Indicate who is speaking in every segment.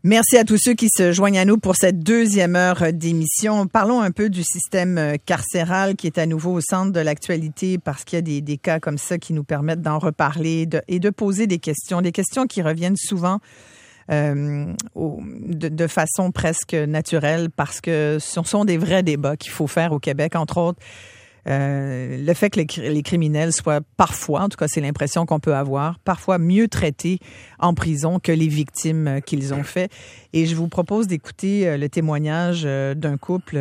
Speaker 1: Merci à tous ceux qui se joignent à nous pour cette deuxième heure d'émission. Parlons un peu du système carcéral qui est à nouveau au centre de l'actualité parce qu'il y a des cas comme ça qui nous permettent d'en reparler et de poser des questions qui reviennent souvent de façon presque naturelle parce que ce sont des vrais débats qu'il faut faire au Québec, entre autres. Le fait que les criminels soient parfois, en tout cas c'est l'impression qu'on peut avoir, parfois mieux traités en prison que les victimes qu'ils ont fait. Et je vous propose d'écouter le témoignage d'un couple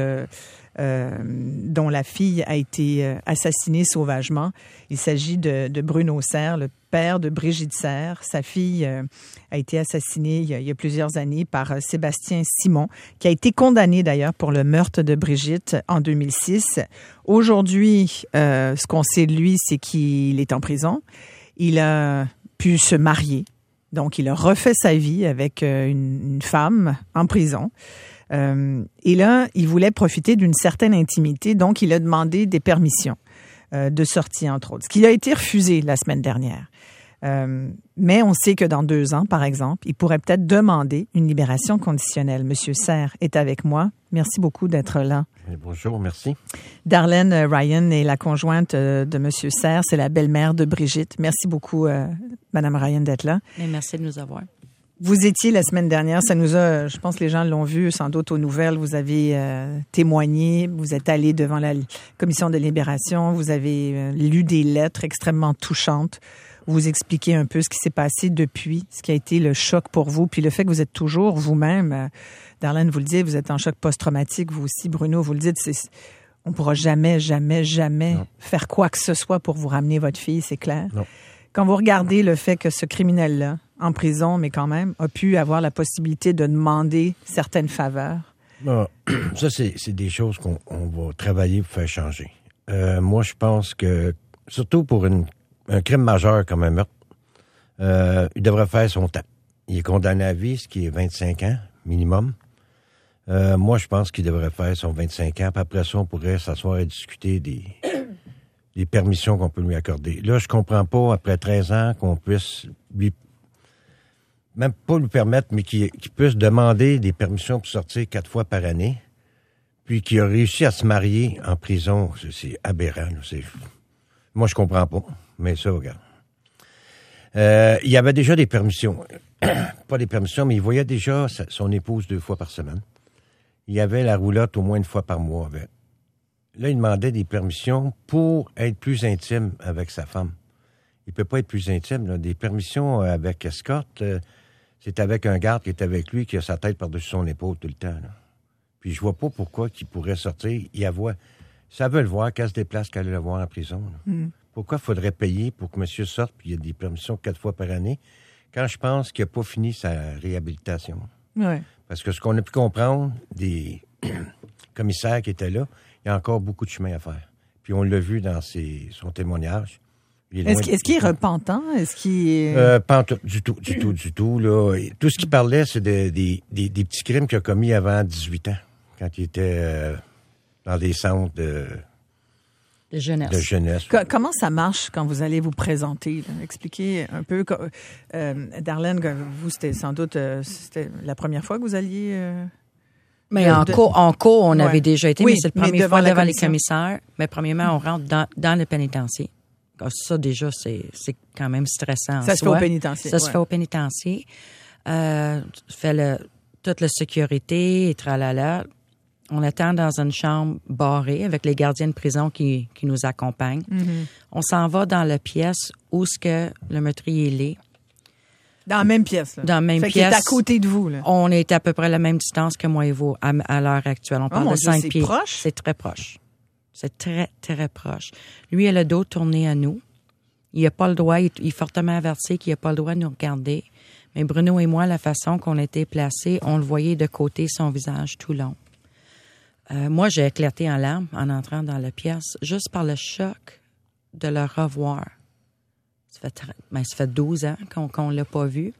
Speaker 1: dont la fille a été assassinée sauvagement. Il s'agit de Bruno Serre, le père de Brigitte Serre. Sa fille a été assassinée il y a plusieurs années par Sébastien Simon, qui a été condamné d'ailleurs pour le meurtre de Brigitte en 2006. Aujourd'hui, ce qu'on sait de lui, c'est qu'il est en prison. Il a pu se marier. Donc, il a refait sa vie avec une femme en prison. Et là, il voulait profiter d'une certaine intimité. Donc, il a demandé des permissions de sortie, entre autres. Ce qui a été refusé la semaine dernière. Mais on sait que dans 2 ans, par exemple, il pourrait peut-être demander une libération conditionnelle. Monsieur Serre est avec moi. Merci beaucoup d'être là.
Speaker 2: Bonjour, merci.
Speaker 1: Darlene Ryan est la conjointe de Monsieur Serre. C'est la belle-mère de Brigitte. Merci beaucoup, Madame Ryan, d'être là.
Speaker 3: Et merci de nous avoir.
Speaker 1: Vous étiez la semaine dernière, ça nous a, je pense que les gens l'ont vu sans doute aux nouvelles, vous avez témoigné, vous êtes allé devant la commission de libération, vous avez lu des lettres extrêmement touchantes, vous expliquez un peu ce qui s'est passé depuis, ce qui a été le choc pour vous, puis le fait que vous êtes toujours vous-même, Darlene, vous le dites, vous êtes en choc post-traumatique, vous aussi, Bruno, vous le dites, on pourra jamais non. Faire quoi que ce soit pour vous ramener votre fille, c'est clair.
Speaker 2: Non.
Speaker 1: Quand vous regardez le fait que ce criminel-là, en prison, mais quand même, a pu avoir la possibilité de demander certaines faveurs.
Speaker 2: Non, ça, c'est des choses qu'on va travailler pour faire changer. Moi, je pense que, surtout pour un crime majeur comme un meurtre, il devrait faire son temps. Il est condamné à vie, ce qui est 25 ans minimum. Moi, je pense qu'il devrait faire son 25 ans. Puis après ça, on pourrait s'asseoir et discuter des permissions qu'on peut lui accorder. Là, je comprends pas, après 13 ans, qu'on puisse lui même pas lui permettre, mais qu'il puisse demander des permissions pour sortir 4 fois par année, puis qu'il a réussi à se marier en prison. C'est aberrant. Moi, je comprends pas, mais ça, regarde. Il y avait déjà des permissions. Pas des permissions, mais il voyait déjà son épouse 2 fois par semaine. Il y avait la roulotte au moins 1 fois par mois. Là, il demandait des permissions pour être plus intime avec sa femme. Il peut pas être plus intime. Là. Des permissions avec escorte, c'est avec un garde qui est avec lui, qui a sa tête par-dessus son épaule tout le temps. Là. Puis je vois pas pourquoi qu'il pourrait sortir. Il la voit. Ça veut le voir, qu'elle se déplace, qu'elle le voir en prison. Pourquoi il faudrait payer pour que monsieur sorte, puis il y a des permissions 4 fois par année, quand je pense qu'il n'a pas fini sa réhabilitation?
Speaker 1: Ouais. Parce
Speaker 2: que ce qu'on a pu comprendre des commissaires qui étaient là, il y a encore beaucoup de chemin à faire. Puis on l'a vu dans son témoignage.
Speaker 1: Est-ce qu'il est repentant? Est-ce qu'il est...
Speaker 2: Pas du tout. Là. Et tout ce qu'il parlait, c'est des petits crimes qu'il a commis avant 18 ans, quand il était dans des centres de jeunesse.
Speaker 1: Comment ça marche quand vous allez vous présenter? Là? Expliquez un peu. Darlene, vous, c'était sans doute c'était la première fois que vous alliez...
Speaker 3: Mais en cours, on avait déjà été,
Speaker 1: oui,
Speaker 3: mais c'est le premier fois devant les
Speaker 1: commission.
Speaker 3: commissaires. Mais premièrement, on rentre dans le pénitencier. Ça, déjà, c'est quand même stressant.
Speaker 1: Ça se fait au pénitencier.
Speaker 3: Ça se fait au pénitencier. Fait toute la sécurité et tralala. On attend dans une chambre barrée avec les gardiens de prison qui nous accompagnent. Mm-hmm. On s'en va dans la pièce où ce que le meurtrier est.
Speaker 1: Dans la même pièce. Là.
Speaker 3: Dans la même
Speaker 1: fait
Speaker 3: pièce.
Speaker 1: Qu'il est à côté de vous. Là.
Speaker 3: On est à peu près à la même distance que moi et vous à l'heure actuelle. On parle de 5 pieds.
Speaker 1: C'est proche?
Speaker 3: C'est très proche. C'est très, très proche. Lui, il a le dos tourné à nous. Il n'a pas le droit, il est fortement averti qu'il n'a pas le droit de nous regarder. Mais Bruno et moi, la façon qu'on était placés, on le voyait de côté, son visage tout long. Moi, j'ai éclaté en larmes en entrant dans la pièce, juste par le choc de le revoir. Ça fait 12 ans qu'on ne l'a pas vu.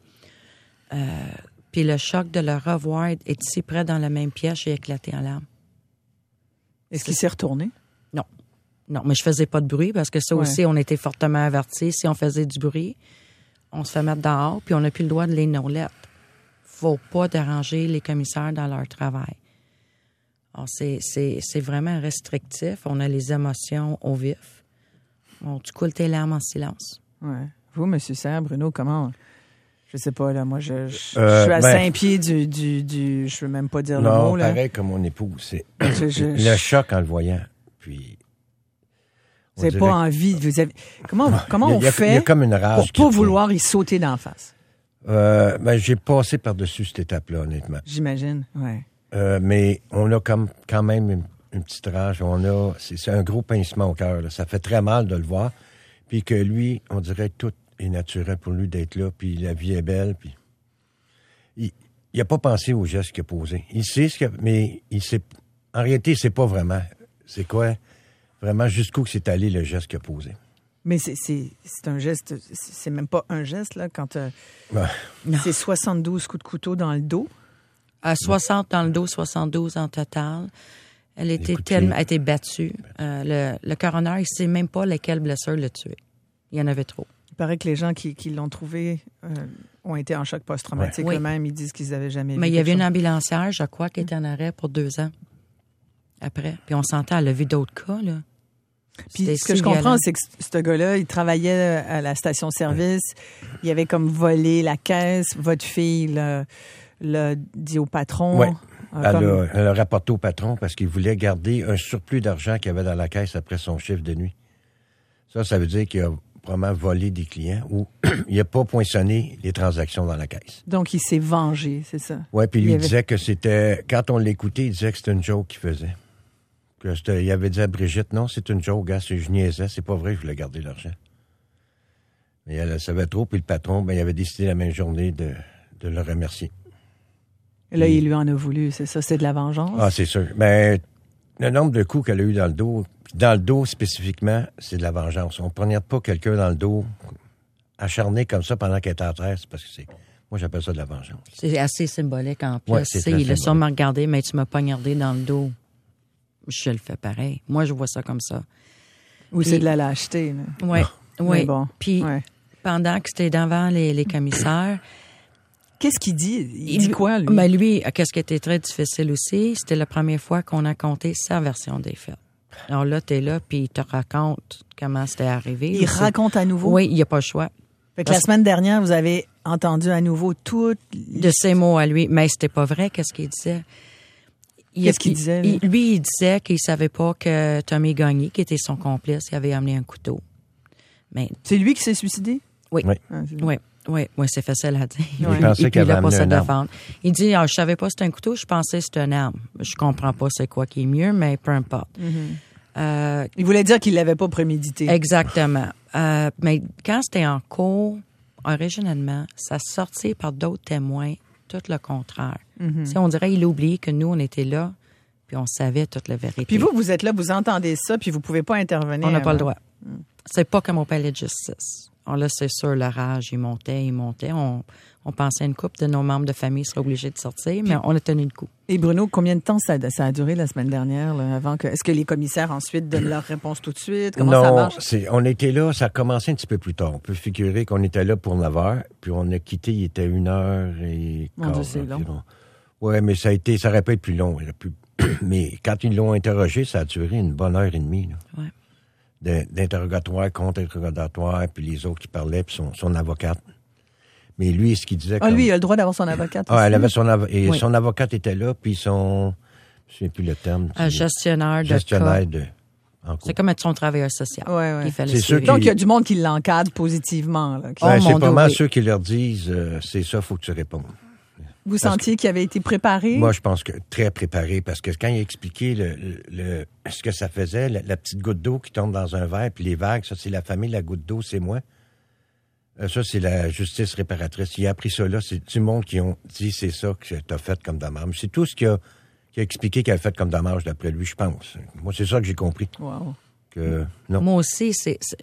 Speaker 3: Puis le choc de le revoir, être si près dans la même pièce, j'ai éclaté en larmes.
Speaker 1: Est-ce qu'il s'est retourné?
Speaker 3: Non, mais je faisais pas de bruit parce que ça aussi, on était fortement avertis. Si on faisait du bruit, on se fait mettre dehors, puis on n'a plus le droit de lire nos lettres. faut pas déranger les commissaires dans leur travail. Alors, c'est vraiment restrictif. On a les émotions au vif. Bon, tu coules tes larmes en silence.
Speaker 1: Ouais. Vous, M. Serre, Bruno, comment... Je sais pas, là, moi, je suis à 5 pieds du... Je veux même pas dire le mot, là.
Speaker 2: Non, pareil comme mon épouse. C'est le choc en le voyant. Puis...
Speaker 1: Vous n'avez pas envie... Comment on fait
Speaker 2: il y a comme une rage
Speaker 1: pour pas vouloir y sauter d'en face?
Speaker 2: J'ai passé par-dessus cette étape-là, honnêtement.
Speaker 1: J'imagine, ouais.
Speaker 2: Mais on a quand même une petite rage. C'est un gros pincement au cœur. Là. Ça fait très mal de le voir. Puis que lui, on dirait que tout est naturel pour lui d'être là. Puis la vie est belle. Puis il n'a pas pensé au geste qu'il a posé. Il sait mais il sait. En réalité, il sait pas vraiment. C'est quoi vraiment jusqu'où c'est allé le geste qu'il a posé.
Speaker 1: Mais c'est un geste. C'est même pas un geste là quand c'est 72 coups de couteau dans le dos.
Speaker 3: 60 dans le dos, 72 en total. Elle a été battue. Le coroner, il ne sait même pas lesquelles blessures le tuer. Il y en avait trop.
Speaker 1: Il paraît que les gens qui l'ont trouvé ont été en choc post-traumatique eux-mêmes. Ils disent qu'ils n'avaient jamais vu.
Speaker 3: Mais il y avait une ambulancière, je crois, qui était en arrêt pour 2 ans après. Puis on sentait, elle a vu d'autres cas, là.
Speaker 1: Puis ce que je comprends, c'est que ce gars-là, il travaillait à la station-service. Il avait comme volé la caisse. Votre fille l'a dit au patron.
Speaker 2: Oui. Elle a rapporté au patron parce qu'il voulait garder un surplus d'argent qu'il y avait dans la caisse après son chiffre de nuit. Ça veut dire qu'il a probablement volé des clients ou il n'a pas poinçonné les transactions dans la caisse.
Speaker 1: Donc, il s'est vengé, c'est ça?
Speaker 2: Oui, puis lui, il disait que c'était... Quand on l'écoutait, il disait que c'était une joke qu'il faisait. Il avait dit à Brigitte, non, c'est une joke, gars, je niaisais, c'est pas vrai, je voulais garder l'argent. Mais elle savait trop, puis le patron, il avait décidé la même journée de le remercier.
Speaker 1: Et là, il lui en a voulu, c'est ça, c'est de la vengeance?
Speaker 2: Ah, c'est sûr. Mais le nombre de coups qu'elle a eu dans le dos spécifiquement, c'est de la vengeance. On ne poignarde pas quelqu'un dans le dos acharné comme ça pendant qu'elle est en terre, c'est parce que moi, j'appelle ça de la vengeance.
Speaker 3: C'est assez symbolique en plus.
Speaker 2: Ouais,
Speaker 3: il a sûrement regardé, mais tu m'as poignardé dans le dos. Je le fais pareil. Moi, je vois ça comme ça.
Speaker 1: Ou c'est de la lâcheté.
Speaker 3: Oui.
Speaker 1: Bon,
Speaker 3: puis, pendant que c'était devant les commissaires...
Speaker 1: Qu'est-ce qu'il dit? Il dit quoi, lui?
Speaker 3: Ben lui, qu'est-ce qui était très difficile aussi, c'était la première fois qu'on a compté sa version des faits. Alors là, t'es là, puis il te raconte comment c'était arrivé.
Speaker 1: Il raconte à nouveau?
Speaker 3: Oui, il n'y a pas le choix.
Speaker 1: Fait que la semaine dernière, vous avez entendu à nouveau tout...
Speaker 3: De ses mots à lui. Mais c'était pas vrai, qu'est-ce qu'il disait?
Speaker 1: Qu'est-ce qu'il disait?
Speaker 3: Lui, il disait qu'il savait pas que Tommy Gagné, qui était son complice, il avait amené un couteau. Mais
Speaker 1: c'est lui qui s'est suicidé?
Speaker 3: Oui. Oui, c'est facile à dire.
Speaker 2: Il pensait qu'il avait amené une arme.
Speaker 3: Il dit, je savais pas que c'était un couteau, je pensais que c'était une arme. Je comprends pas c'est quoi qui est mieux, mais peu importe.
Speaker 1: Il voulait dire qu'il l'avait pas prémédité.
Speaker 3: Exactement. Mais quand c'était en cours, originellement, ça sortait par d'autres témoins, tout le contraire. On dirait qu'il a oublié que nous, on était là, puis on savait toute la vérité.
Speaker 1: Puis vous êtes là, vous entendez ça, puis vous pouvez pas intervenir.
Speaker 3: On n'a pas le droit. C'est pas comme au palais de justice. Alors là, c'est sûr, le rage, il montait. On pensait une couple de nos membres de famille seraient obligés de sortir, mais on a tenu le coup.
Speaker 1: Et Bruno, combien de temps ça a duré la semaine dernière, là, avant que... Est-ce que les commissaires ensuite donnent leur réponse tout de suite? Comment ça marche?
Speaker 2: On était là, ça a commencé un petit peu plus tard. On peut figurer qu'on était là pour 9 heures, puis on a quitté, il était 1h15.
Speaker 1: Mon Dieu, c'est long.
Speaker 2: Oui, mais ça aurait pu être plus long. Mais quand ils l'ont interrogé, ça a duré une bonne heure et demie.
Speaker 3: Oui.
Speaker 2: D'interrogatoire, contre-interrogatoire, puis les autres qui parlaient, puis son avocate. Mais lui, ce qu'il disait...
Speaker 1: lui, il a le droit d'avoir son avocate aussi.
Speaker 2: Elle avait son avocate était là, puis je ne sais plus le terme.
Speaker 3: Gestionnaire de c'est comme être son travailleur social.
Speaker 1: Ouais.
Speaker 3: Donc,
Speaker 1: il y a du monde qui l'encadre positivement. Là,
Speaker 2: c'est pas mal ceux qui leur disent, c'est ça, il faut que tu répondes.
Speaker 1: Vous sentiez qu'il avait été préparé?
Speaker 2: Moi, je pense que très préparé, parce que quand il a expliqué ce que ça faisait, la petite goutte d'eau qui tombe dans un verre, puis les vagues, ça, c'est la famille, la goutte d'eau, c'est moi. Ça, c'est la justice réparatrice. Il a appris ça là. C'est du monde qui ont dit, c'est ça que tu as fait comme dommage. C'est tout ce qu'il a expliqué qu'il a fait comme dommage, d'après lui, je pense. Moi, c'est ça que j'ai compris.
Speaker 1: Wow.
Speaker 2: Non.
Speaker 3: Moi aussi,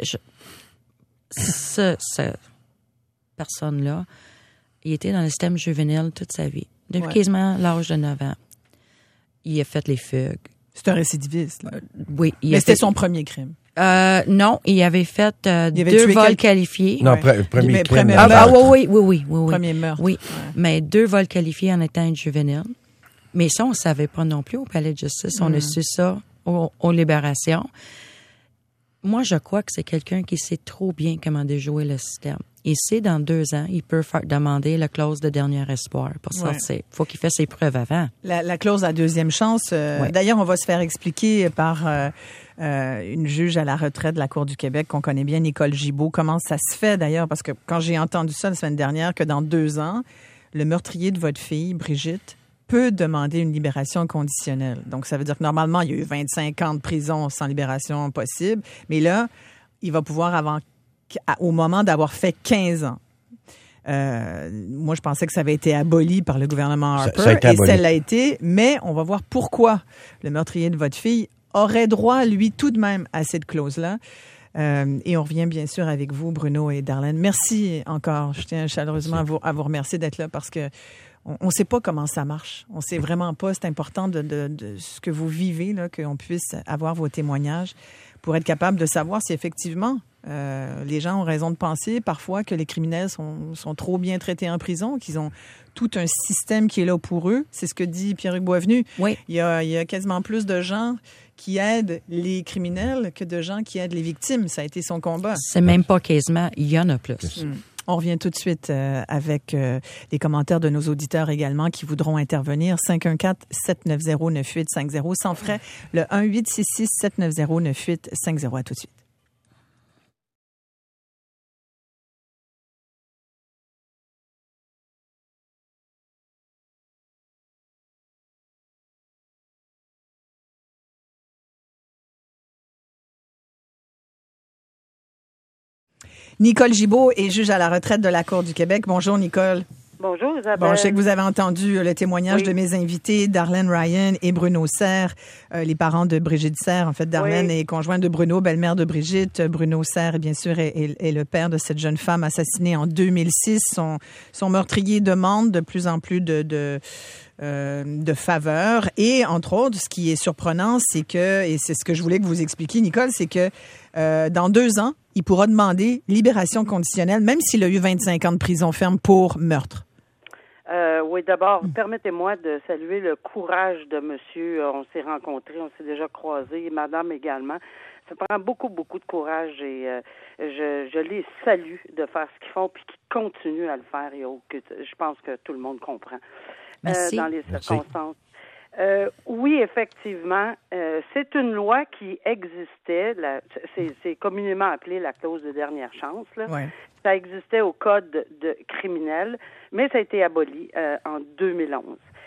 Speaker 3: cette personne-là, il était dans le système juvénile toute sa vie. Depuis quasiment l'âge de 9 ans. Il a fait les fugues.
Speaker 1: C'est un récidiviste, là.
Speaker 3: Oui.
Speaker 1: Mais c'était son premier crime.
Speaker 3: Non, il avait fait
Speaker 1: avait
Speaker 3: 2
Speaker 1: tué
Speaker 3: vols qualifiés.
Speaker 2: Non,
Speaker 1: Ouais.
Speaker 2: premier
Speaker 1: Mais
Speaker 2: crime.
Speaker 1: premier
Speaker 3: Oui.
Speaker 1: Premier meurtre.
Speaker 3: Oui, mais 2 vols qualifiés en étant une juvénile. Mais ça, on ne savait pas non plus au palais de justice. On a su ça aux libérations. Moi, je crois que c'est quelqu'un qui sait trop bien comment déjouer le système. Il sait, dans 2 ans, il peut demander la clause de dernier espoir pour sortir. Il faut qu'il fasse ses preuves avant.
Speaker 1: La clause à deuxième chance. D'ailleurs, on va se faire expliquer par une juge à la retraite de la Cour du Québec qu'on connaît bien, Nicole Gibault, comment ça se fait d'ailleurs, parce que quand j'ai entendu ça la semaine dernière, que dans 2 ans, le meurtrier de votre fille, Brigitte, peut demander une libération conditionnelle. Donc, ça veut dire que normalement, il y a eu 25 ans de prison sans libération possible, mais là, il va pouvoir au moment d'avoir fait 15 ans. Moi, je pensais que ça avait été aboli par le gouvernement Harper, et ça l'a été, mais on va voir pourquoi le meurtrier de votre fille aurait droit, lui, tout de même, à cette clause-là. Et on revient bien sûr avec vous, Bruno et Darlene. Merci encore. Je tiens chaleureusement à vous remercier d'être là parce que on ne sait pas comment ça marche. On ne sait vraiment pas. C'est important de ce que vous vivez, là, qu'on puisse avoir vos témoignages pour être capable de savoir si effectivement les gens ont raison de penser parfois que les criminels sont trop bien traités en prison, qu'ils ont tout un système qui est là pour eux. C'est ce que dit Pierre-Hugues Boisvenu.
Speaker 3: Oui.
Speaker 1: Il y a quasiment plus de gens qui aident les criminels que de gens qui aident les victimes. Ça a été son combat.
Speaker 3: C'est même pas quasiment, il y en a plus.
Speaker 1: On revient tout de suite avec les commentaires de nos auditeurs également qui voudront intervenir. 514-790-9850 sans frais. Le 1-866-790-9850. À tout de suite. Nicole Gibault est juge à la retraite de la Cour du Québec. Bonjour, Nicole.
Speaker 4: Bonjour, Isabelle.
Speaker 1: Bon, je sais que vous avez entendu le témoignage de mes invités, Darlene Ryan et Bruno Serre, les parents de Brigitte Serre. En fait, Darlene est conjointe de Bruno, belle-mère de Brigitte. Bruno Serre, bien sûr, est le père de cette jeune femme assassinée en 2006. Son meurtrier demande de plus en plus de faveurs. Et, entre autres, ce qui est surprenant, c'est que, et c'est ce que je voulais que vous expliquiez, Nicole, c'est que dans 2 ans, il pourra demander libération conditionnelle, même s'il a eu 25 ans de prison ferme pour meurtre.
Speaker 4: Oui, d'abord, permettez-moi de saluer le courage de monsieur. On s'est rencontrés, on s'est déjà croisés, madame également. Ça prend beaucoup, beaucoup de courage et je les salue de faire ce qu'ils font puis qu'ils continuent à le faire. Je pense que tout le monde comprend.
Speaker 3: Merci.
Speaker 4: Dans les circonstances. Oui, effectivement, c'est une loi qui existait. C'est communément appelé la clause de dernière chance. Là.
Speaker 1: Ouais.
Speaker 4: Ça existait au code criminel, mais ça a été aboli en 2011.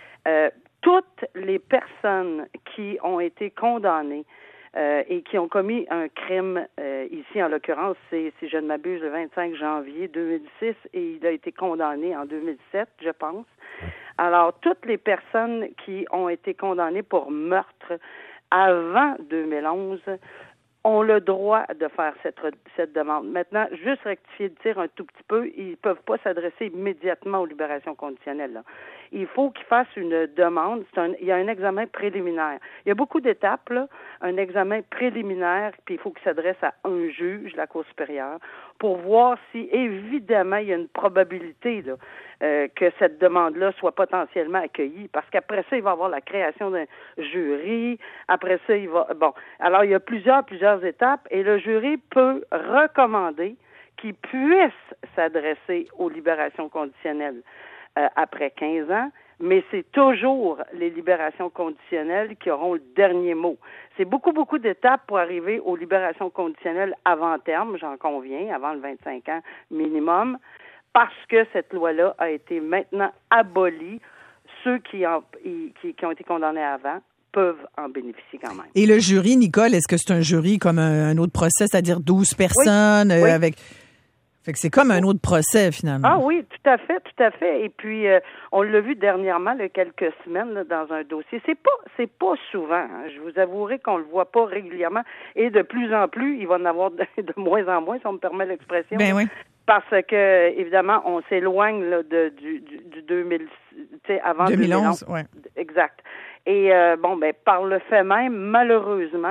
Speaker 4: Toutes les personnes qui ont été condamnées et qui ont commis un crime, ici en l'occurrence, c'est, si je ne m'abuse, le 25 janvier 2006 et il a été condamné en 2007, je pense. Alors, toutes les personnes qui ont été condamnées pour meurtre avant 2011 ont le droit de faire cette demande. Maintenant, juste rectifier le tir un tout petit peu, ils peuvent pas s'adresser immédiatement aux libérations conditionnelles. Là. Il faut qu'ils fassent une demande. Il y a un examen préliminaire. Il y a beaucoup d'étapes, là. Un examen préliminaire, puis il faut qu'ils s'adressent à un juge, la Cour supérieure, pour voir si, évidemment, il y a une probabilité là, que cette demande-là soit potentiellement accueillie. Parce qu'après ça, il va y avoir la création d'un jury. Après ça, il va... Bon, alors il y a plusieurs étapes et le jury peut recommander qu'il puisse s'adresser aux libérations conditionnelles après 15 ans, mais c'est toujours les libérations conditionnelles qui auront le dernier mot. C'est beaucoup d'étapes pour arriver aux libérations conditionnelles avant terme, j'en conviens, avant le 25 ans minimum, parce que cette loi-là a été maintenant abolie. Ceux qui ont été condamnés avant peuvent en bénéficier quand même.
Speaker 1: Et le jury, Nicole, est-ce que c'est un jury comme un autre procès, c'est-à-dire 12 personnes
Speaker 4: oui.
Speaker 1: avec... Fait que c'est comme un autre procès, finalement.
Speaker 4: Ah oui, tout à fait. Et puis, on l'a vu dernièrement, il y a quelques semaines, là, dans un dossier. C'est pas souvent. Hein. Je vous avouerai qu'on le voit pas régulièrement. Et de plus en plus, il va en avoir de moins en moins, si on me permet l'expression.
Speaker 1: Ben oui.
Speaker 4: Parce que, évidemment, on s'éloigne là, du 2000, tu sais, avant 2011.
Speaker 1: Ouais.
Speaker 4: Exact. Et, par le fait même, malheureusement,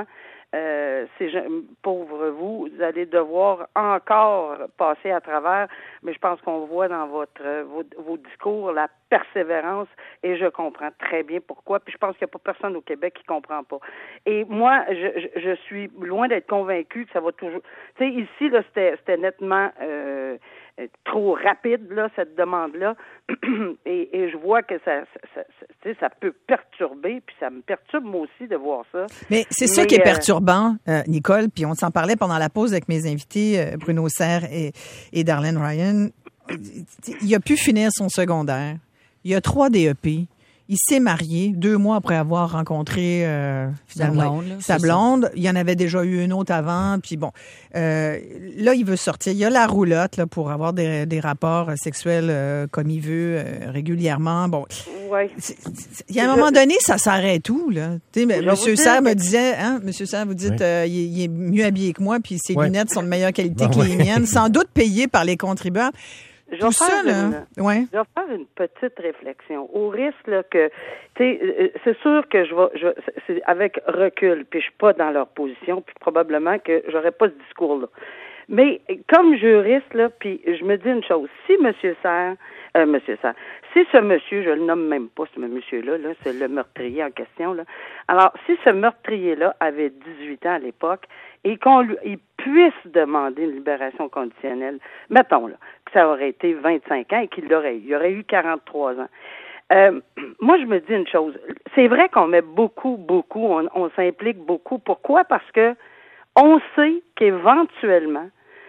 Speaker 4: pauvres vous allez devoir encore passer à travers, mais je pense qu'on voit dans vos discours la persévérance et je comprends très bien pourquoi. Puis je pense qu'il n'y a pas personne au Québec qui comprend pas. Et moi, je suis loin d'être convaincue que ça va toujours. Tu sais, ici là, c'était nettement trop rapide là cette demande-là, et je vois que ça peut perturber, puis ça me perturbe moi aussi de voir ça.
Speaker 1: Mais c'est ça qui est perturbant, Nicole, puis on s'en parlait pendant la pause avec mes invités, Bruno Serre et Darlene Ryan. Il a pu finir son secondaire. Il a 3 DEP. Il s'est marié 2 mois après avoir rencontré sa blonde. Il y en avait déjà eu une autre avant. Puis bon, là, il veut sortir. Il y a la roulotte là, pour avoir des rapports sexuels comme il veut régulièrement. Bon,
Speaker 4: ouais.
Speaker 1: Il y a un moment donné, ça s'arrête où là? Monsieur Serre me disait, Monsieur Serre, vous dites, il est mieux habillé que moi, puis ses lunettes sont de meilleure qualité que les miennes, sans doute payées par les contribuables.
Speaker 4: Je vais faire une petite réflexion. Au risque là, que, tu sais, c'est sûr que c'est avec recul, puis je suis pas dans leur position, puis probablement que j'aurais pas ce discours-là. Mais comme juriste, là, puis je me dis une chose, si si ce monsieur, je le nomme même pas, ce monsieur-là, là, c'est le meurtrier en question, là. Alors, si ce meurtrier-là avait 18 ans à l'époque et il puisse demander une libération conditionnelle, mettons, là, que ça aurait été 25 ans et il aurait eu 43 ans. Moi, je me dis une chose. C'est vrai qu'on met beaucoup, on s'implique beaucoup. Pourquoi? Parce que on sait qu'éventuellement,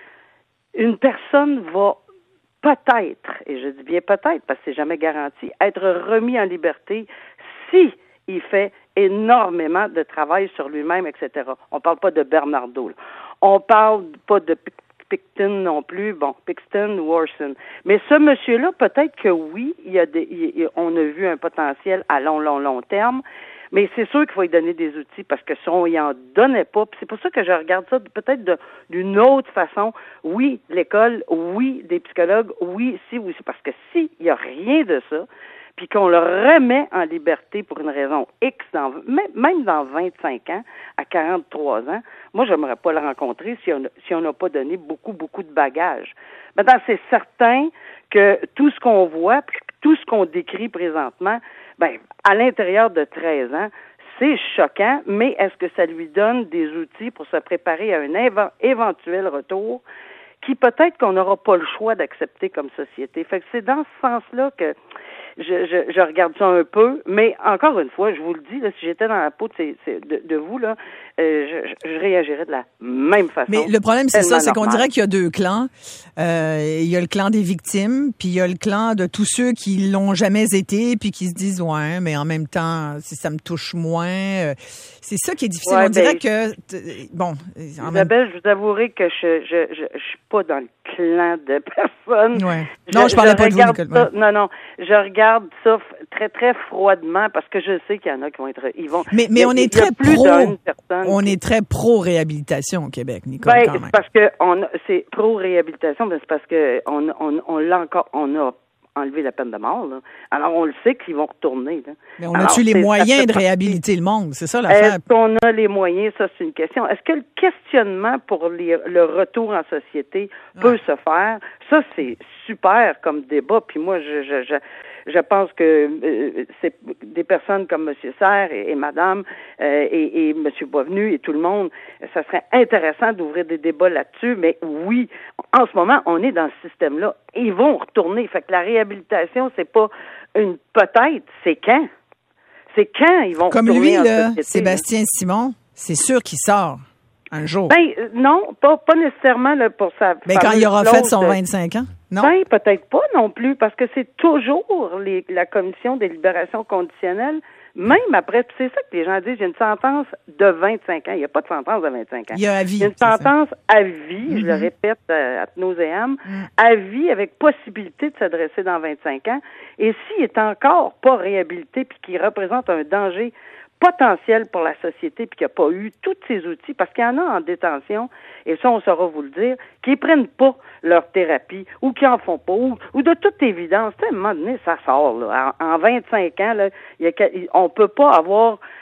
Speaker 4: une personne va peut-être, et je dis bien peut-être parce que c'est jamais garanti, être remis en liberté si il fait énormément de travail sur lui-même, etc. On parle pas de Bernardo, là. On parle pas de Pickton non plus, Pixton ou Orson. Mais ce monsieur-là, peut-être que oui, on a vu un potentiel à long terme, mais c'est sûr qu'il faut lui donner des outils parce que si on y en donnait pas, puis c'est pour ça que je regarde ça peut-être d'une autre façon. Oui, l'école, oui, des psychologues, oui, parce que s'il y a rien de ça, puis qu'on le remet en liberté pour une raison X, même dans 25 ans, à 43 ans, moi, j'aimerais pas le rencontrer si on n'a pas donné beaucoup de bagages. Maintenant, c'est certain que tout ce qu'on voit, tout ce qu'on décrit présentement, à l'intérieur de 13 ans, c'est choquant, mais est-ce que ça lui donne des outils pour se préparer à un éventuel retour qui peut-être qu'on n'aura pas le choix d'accepter comme société? Fait que c'est dans ce sens-là que je regarde ça un peu, mais encore une fois, je vous le dis, là, si j'étais dans la peau de vous, là, je réagirais de la même façon.
Speaker 1: Mais le problème, c'est ça, c'est qu'on dirait qu'il y a 2 clans. Il y a le clan des victimes, puis il y a le clan de tous ceux qui l'ont jamais été, puis qui se disent, ouais, mais en même temps, si ça me touche moins, c'est ça qui est difficile. On dirait que,
Speaker 4: Isabelle, je vous avouerai que je suis pas dans le clan de personnes.
Speaker 1: Ouais. Non, je parlais pas de vous, Nicole.
Speaker 4: Non, je regarde ça très, très froidement parce que je sais qu'il y en a qui vont être...
Speaker 1: Mais on est très on est très pro-réhabilitation au Québec, Nicole, quand même.
Speaker 4: Parce que c'est pro-réhabilitation, mais c'est parce que on l'a encore... On a enlevé la peine de mort, là. Alors, on le sait qu'ils vont retourner, là.
Speaker 1: Mais on a-tu les moyens de réhabiliter le monde? C'est ça l'affaire.
Speaker 4: Est-ce qu'on a les moyens? Ça, c'est une question. Est-ce que le questionnement pour le retour en société peut se faire? Ça, c'est super comme débat. Puis moi, je pense que c'est des personnes comme M. Serre et Madame et M. Boisvenu et tout le monde, ça serait intéressant d'ouvrir des débats là-dessus, mais oui, en ce moment, on est dans ce système-là. Ils vont retourner. Fait que la réhabilitation, c'est pas une peut-être, c'est quand? C'est quand ils vont
Speaker 1: comme
Speaker 4: retourner en société.
Speaker 1: Comme lui, Sébastien Simon, c'est sûr qu'il sort un jour.
Speaker 4: Non, pas nécessairement là, pour ça.
Speaker 1: Mais quand il aura fait son 25 ans? Non?
Speaker 4: Peut-être pas non plus, parce que c'est toujours la commission des libérations conditionnelles, même après, c'est ça que les gens disent, il y a une sentence de 25 ans. Il n'y a pas de sentence de 25 ans.
Speaker 1: Il y a à vie.
Speaker 4: Il y a une sentence à vie, je le répète ad nauseam, à vie avec possibilité de s'adresser dans 25 ans. Et s'il est encore pas réhabilité puis qu'il représente un danger potentiel pour la société puis qu'il n'y a pas eu tous ces outils, parce qu'il y en a en détention, et ça, on saura vous le dire, qui prennent pas leur thérapie ou qui en font pas, ou de toute évidence, à un moment donné, ça sort, là. En 25 ans, là, on peut pas avoir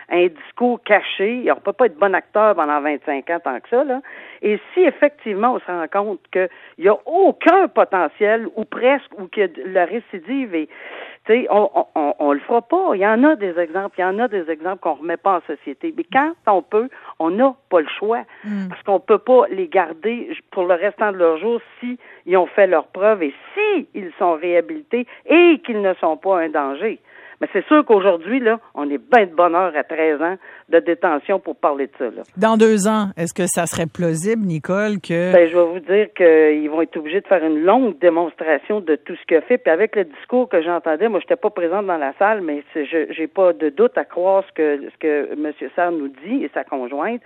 Speaker 4: un discours caché. On ne peut pas être bon acteur pendant 25 ans tant que ça, là. Et si effectivement on se rend compte qu'il n'y a aucun potentiel, ou presque, ou que la récidive est... Tu sais, on le fera pas. Il y en a des exemples qu'on remet pas en société. Mais quand on peut, on n'a pas le choix. Parce qu'on peut pas les garder pour le restant de leur jour si ils ont fait leurs preuves et si ils sont réhabilités et qu'ils ne sont pas un danger. Mais c'est sûr qu'aujourd'hui, là, on est bien de bonne heure à 13 ans de détention pour parler de ça, là.
Speaker 1: Dans 2 ans, est-ce que ça serait plausible, Nicole, que...
Speaker 4: Ben, je vais vous dire qu'ils vont être obligés de faire une longue démonstration de tout ce qu'il a fait. Puis avec le discours que j'entendais, moi, j'étais pas présente dans la salle, mais j'ai pas de doute à croire ce que M. Serre nous dit et sa conjointe.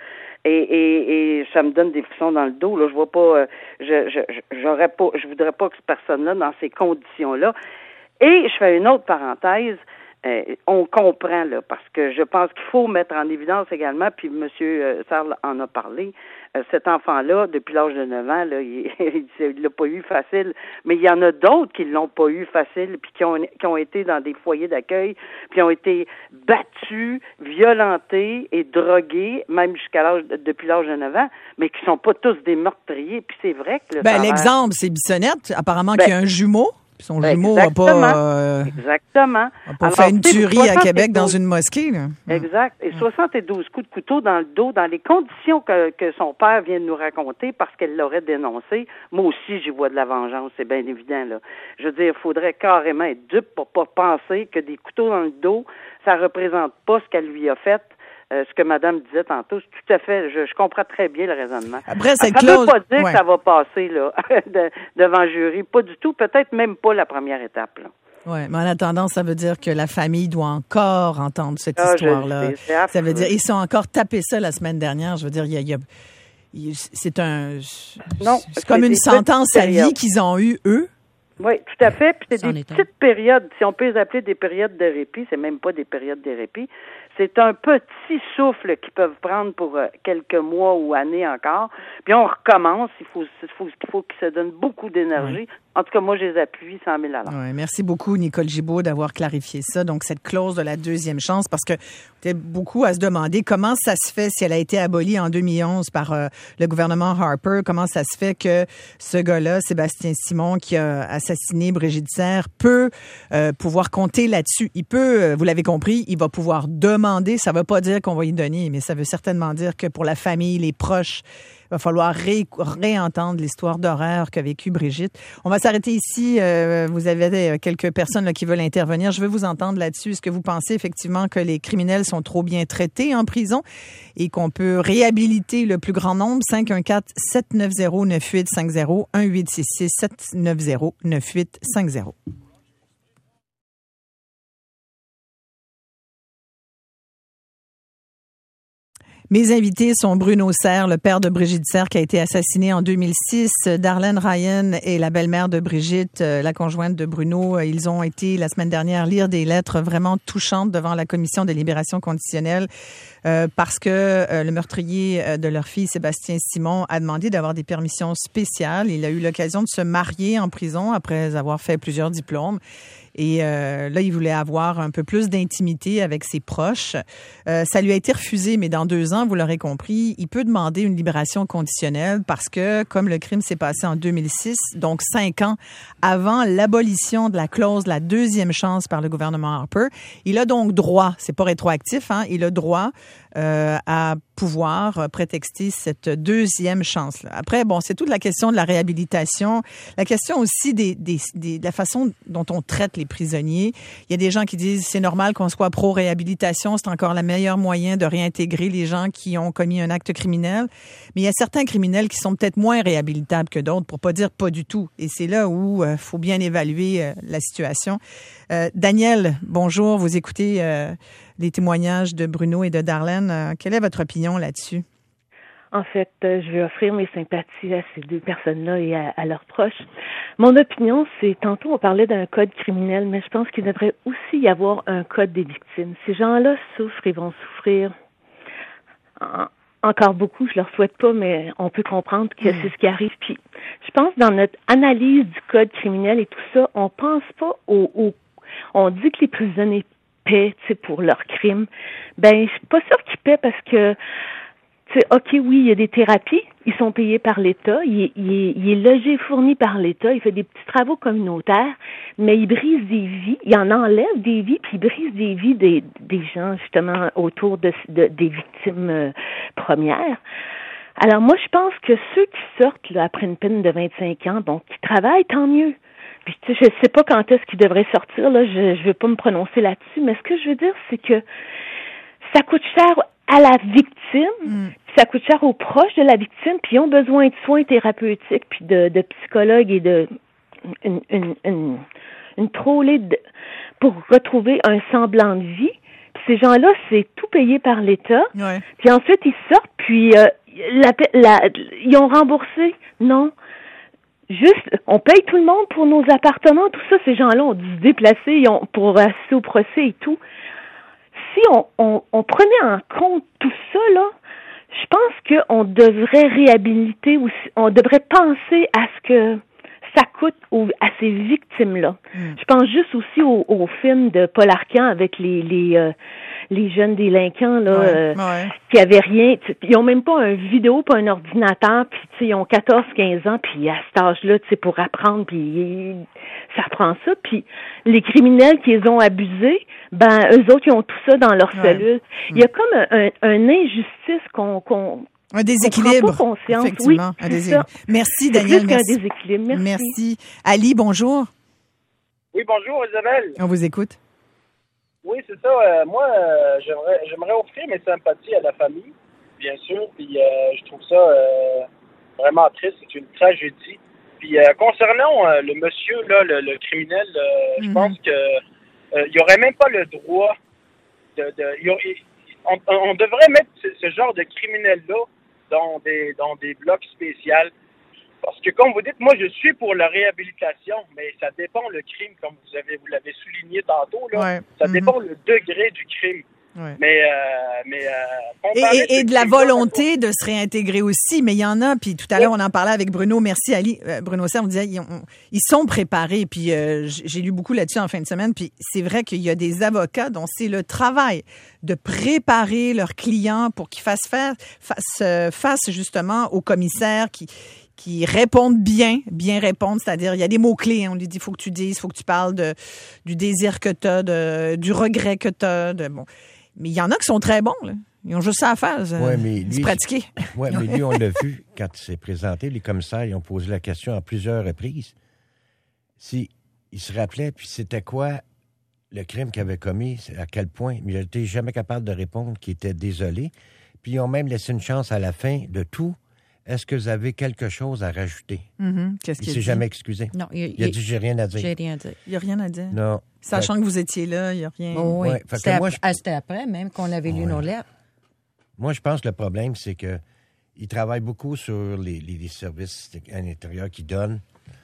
Speaker 4: Et ça me donne des frissons dans le dos, là. Je vois pas, je voudrais pas que cette personne-là, dans ces conditions-là. Et je fais une autre parenthèse. On comprend, là, parce que je pense qu'il faut mettre en évidence également, puis M. Sarl en a parlé, cet enfant-là, depuis l'âge de 9 ans, là, il l'a pas eu facile, mais il y en a d'autres qui l'ont pas eu facile, puis qui ont été dans des foyers d'accueil, puis ont été battus, violentés et drogués, même depuis l'âge de 9 ans, mais qui sont pas tous des meurtriers, puis c'est vrai que...
Speaker 1: l'exemple, c'est Bissonnette, apparemment qu'il y a un jumeau. Son jumeau n'a pas fait une tuerie à Québec dans une mosquée. Là.
Speaker 4: Exact. Et 72 coups de couteau dans le dos, dans les conditions que son père vient de nous raconter parce qu'elle l'aurait dénoncé. Moi aussi, j'y vois de la vengeance, c'est bien évident. Là. Je veux dire, il faudrait carrément être dupe pour pas penser que des couteaux dans le dos, ça représente pas ce qu'elle lui a fait. Ce que Madame disait tantôt, c'est tout à fait, je comprends très bien le raisonnement.
Speaker 1: Après, ça
Speaker 4: ne veut pas dire que ça va passer là devant le jury, pas du tout, peut-être même pas la première étape.
Speaker 1: Oui, mais en attendant, ça veut dire que la famille doit encore entendre cette histoire-là. Ça veut dire, ils sont encore tapés ça la semaine dernière. Je veux dire, c'est comme une sentence à vie qu'ils ont eue, eux.
Speaker 4: Oui, tout à fait. Puis c'est des petites périodes, si on peut les appeler des périodes de répit, c'est même pas des périodes de répit. C'est un petit souffle qu'ils peuvent prendre pour quelques mois ou années encore. Puis on recommence. Il faut qu'ils se donnent beaucoup d'énergie. Oui. En tout cas, moi, je les appuie 100 000 $.
Speaker 1: Oui, merci beaucoup, Nicole Gibault, d'avoir clarifié ça. Donc, cette clause de la deuxième chance, parce que était beaucoup à se demander comment ça se fait si elle a été abolie en 2011 par le gouvernement Harper. Comment ça se fait que ce gars-là, Sébastien Simon, qui a assassiné Brigitte Serre, peut pouvoir compter là-dessus. Il peut, vous l'avez compris, il va pouvoir demander. Ça ne veut pas dire qu'on va y donner, mais ça veut certainement dire que pour la famille, les proches, il va falloir réentendre l'histoire d'horreur qu'a vécue Brigitte. On va s'arrêter ici. Vous avez quelques personnes là, qui veulent intervenir. Je veux vous entendre là-dessus. Est-ce que vous pensez effectivement que les criminels sont trop bien traités en prison et qu'on peut réhabiliter le plus grand nombre? 514-790-9850, 1866-790-9850. Mes invités sont Bruno Serre, le père de Brigitte Serre qui a été assassiné en 2006, Darlene Ryan et la belle-mère de Brigitte, la conjointe de Bruno. Ils ont été la semaine dernière lire des lettres vraiment touchantes devant la commission des libérations conditionnelles parce que le meurtrier de leur fille, Sébastien Simon, a demandé d'avoir des permissions spéciales. Il a eu l'occasion de se marier en prison après avoir fait plusieurs diplômes. Et là, il voulait avoir un peu plus d'intimité avec ses proches. Ça lui a été refusé, mais dans 2 ans, vous l'aurez compris, il peut demander une libération conditionnelle parce que, comme le crime s'est passé en 2006, donc 5 ans avant l'abolition de la clause de la deuxième chance par le gouvernement Harper, il a donc droit, c'est pas rétroactif, hein, il a droit à pouvoir prétexter cette deuxième chance-là. Après, bon, c'est toute la question de la réhabilitation, la question aussi de la façon dont on traite les prisonniers. Il y a des gens qui disent c'est normal qu'on soit pro-réhabilitation, c'est encore le meilleur moyen de réintégrer les gens qui ont commis un acte criminel. Mais il y a certains criminels qui sont peut-être moins réhabilitables que d'autres, pour pas dire pas du tout. Et c'est là où faut bien évaluer la situation. Daniel, bonjour, vous écoutez les témoignages de Bruno et de Darlene. Quelle est votre opinion là-dessus?
Speaker 5: En fait, je vais offrir mes sympathies à ces 2 personnes-là et à leurs proches. Mon opinion, c'est, tantôt on parlait d'un code criminel, mais je pense qu'il devrait aussi y avoir un code des victimes. Ces gens-là souffrent et vont souffrir encore beaucoup, je leur souhaite pas, mais on peut comprendre que c'est ce qui arrive. Puis, je pense, dans notre analyse du code criminel et tout ça, on pense pas on dit que les prisonniers paient, pour leurs crimes, ben je suis pas sûre qu'il paie parce que OK, oui, il y a des thérapies, ils sont payés par l'État, il est logé, fourni par l'État, il fait des petits travaux communautaires, mais il brise des vies, il en enlève des vies, puis il brise des vies des gens, justement, autour des victimes premières. Alors moi, je pense que ceux qui sortent là, après une peine de 25 ans, bon, qui travaillent, tant mieux. Puis tu sais, je sais pas quand est-ce qu'ils devraient sortir, là, je veux pas me prononcer là-dessus, mais ce que je veux dire, c'est que ça coûte cher à la victime, ça coûte cher aux proches de la victime, puis ils ont besoin de soins thérapeutiques, puis de psychologues et de une trollée pour retrouver un semblant de vie. Puis ces gens-là, c'est tout payé par l'État.
Speaker 1: Ouais.
Speaker 5: Puis ensuite, ils sortent, puis ils ont remboursé. Non. Juste, on paye tout le monde pour nos appartements, tout ça. Ces gens-là ont dû se déplacer pour assister au procès et tout. Si on prenait en compte tout ça, là, je pense qu'on devrait réhabiliter ou on devrait penser à ce que ça coûte à ces victimes-là. Je pense juste aussi au film de Paul Arcand avec les jeunes délinquants là, qui avaient rien. Ils ont même pas un vidéo, pas un ordinateur, puis ils ont 14-15 ans, puis à cet âge-là, pour apprendre, puis ça reprend ça. Puis les criminels qui les ont abusés, ben eux autres, ils ont tout ça dans leur cellule. Il y a comme une injustice
Speaker 1: un déséquilibre.
Speaker 5: On prend pas conscience.
Speaker 1: Effectivement,
Speaker 5: oui,
Speaker 1: un déséquilibre. Merci,
Speaker 5: c'est
Speaker 1: Daniel.
Speaker 5: Plus qu'un déséquilibre.
Speaker 1: Merci. Ali, bonjour.
Speaker 6: Oui, bonjour, Isabelle.
Speaker 1: On vous écoute.
Speaker 6: Oui, c'est ça. Moi, j'aimerais offrir mes sympathies à la famille, bien sûr. Puis je trouve ça vraiment triste. C'est une tragédie. Puis concernant le monsieur, là, le criminel, je pense que il aurait même pas le droit on devrait mettre ce genre de criminels-là dans des blocs spéciaux. Parce que, comme vous dites, moi, je suis pour la réhabilitation, mais ça dépend le crime, comme vous l'avez souligné tantôt, là. Ouais. Ça dépend le degré du crime. Ouais.
Speaker 1: Et de la volonté de se réintégrer aussi, mais il y en a, puis tout à l'heure, on en parlait avec Bruno, merci Ali, Bruno Serre, on disait, ils sont préparés, puis j'ai lu beaucoup là-dessus en fin de semaine, puis c'est vrai qu'il y a des avocats dont c'est le travail de préparer leurs clients pour qu'ils fassent face justement aux commissaires qui répondent bien répondent, c'est-à-dire il y a des mots-clés, on lui dit, il faut que tu dises, il faut que tu parles du désir que tu as, du regret que tu as, bon. Mais il y en a qui sont très bons, là. Ils ont juste ça à faire, se pratiquer.
Speaker 2: Oui, mais lui, on l'a vu quand il s'est présenté. Les commissaires, ils ont posé la question à plusieurs reprises. Il se rappelait, puis c'était quoi le crime qu'il avait commis, à quel point. Mais il n'était jamais capable de répondre qu'il était désolé. Puis ils ont même laissé une chance à la fin de tout. Est-ce que vous avez quelque chose à rajouter?
Speaker 1: Qu'est-ce qu'il
Speaker 2: s'est jamais excusé.
Speaker 3: Non,
Speaker 2: il a dit, j'ai rien à dire.
Speaker 3: J'ai rien à dire.
Speaker 1: Il n'y a rien à dire.
Speaker 2: Non.
Speaker 1: Sachant que vous étiez là, il n'y a rien.
Speaker 3: Oh, oui. Ouais, c'était après, même qu'on avait lu nos lettres.
Speaker 2: Moi, je pense que le problème, c'est que il travaille beaucoup sur les services à l'intérieur qu'ils donnent,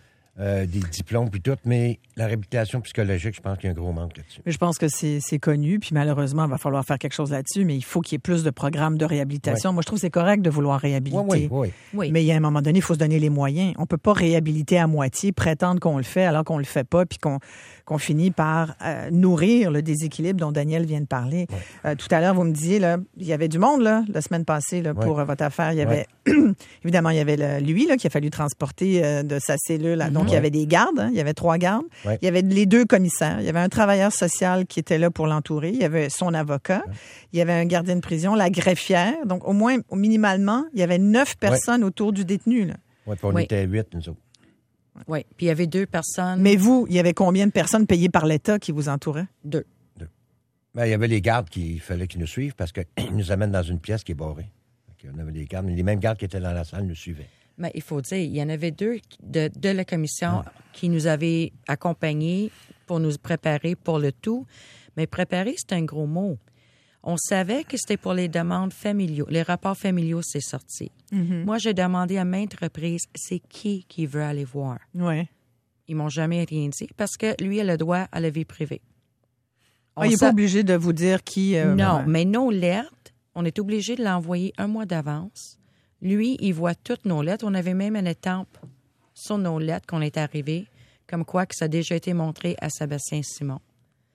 Speaker 2: des diplômes puis tout, mais la réhabilitation psychologique, je pense qu'il y a un gros manque là-dessus.
Speaker 1: Je pense que c'est connu, puis malheureusement, il va falloir faire quelque chose là-dessus, mais il faut qu'il y ait plus de programmes de réhabilitation. Ouais. Moi, je trouve que c'est correct de vouloir réhabiliter. Oui. Mais il y a un moment donné, il faut se donner les moyens. On peut pas réhabiliter à moitié, prétendre qu'on le fait alors qu'on le fait pas, puis qu'on finit par nourrir le déséquilibre dont Daniel vient de parler. Ouais. Tout à l'heure, vous me disiez, là, il y avait du monde là, la semaine passée là, pour votre affaire. Il y avait, évidemment, il y avait lui là, qui a fallu transporter de sa cellule. Là. Donc, il y avait des gardes. Hein, il y avait 3 gardes. Ouais. Il y avait les 2 commissaires. Il y avait un travailleur social qui était là pour l'entourer. Il y avait son avocat. Ouais. Il y avait un gardien de prison, la greffière. Donc, au moins, minimalement, il y avait 9 personnes autour du détenu. Là.
Speaker 2: Oui, puis on était 8, nous autres.
Speaker 3: Oui, puis il y avait 2 personnes.
Speaker 1: Mais vous, il y avait combien de personnes payées par l'État qui vous entouraient?
Speaker 3: 2.
Speaker 2: Ben, il y avait les gardes qu'il fallait qu'ils nous suivent parce qu'ils nous amènent dans une pièce qui est barrée. On avait les gardes, mais les mêmes gardes qui étaient dans la salle nous suivaient.
Speaker 3: Mais il faut dire, il y en avait 2 de la commission qui nous avaient accompagnés pour nous préparer pour le tout. Mais préparer, c'est un gros mot. On savait que c'était pour les demandes familiaux. Les rapports familiaux, c'est sorti. Mm-hmm. Moi, j'ai demandé à maintes reprises, c'est qui veut aller voir?
Speaker 1: Oui.
Speaker 3: Ils m'ont jamais rien dit parce que lui a le droit à la vie privée.
Speaker 1: Il n'est pas obligé de vous dire qui...
Speaker 3: non, mais nos lettres, on est obligé de l'envoyer 1 mois d'avance. Lui, il voit toutes nos lettres. On avait même une étampe sur nos lettres qu'on est arrivé, comme quoi que ça a déjà été montré à Sébastien Simon.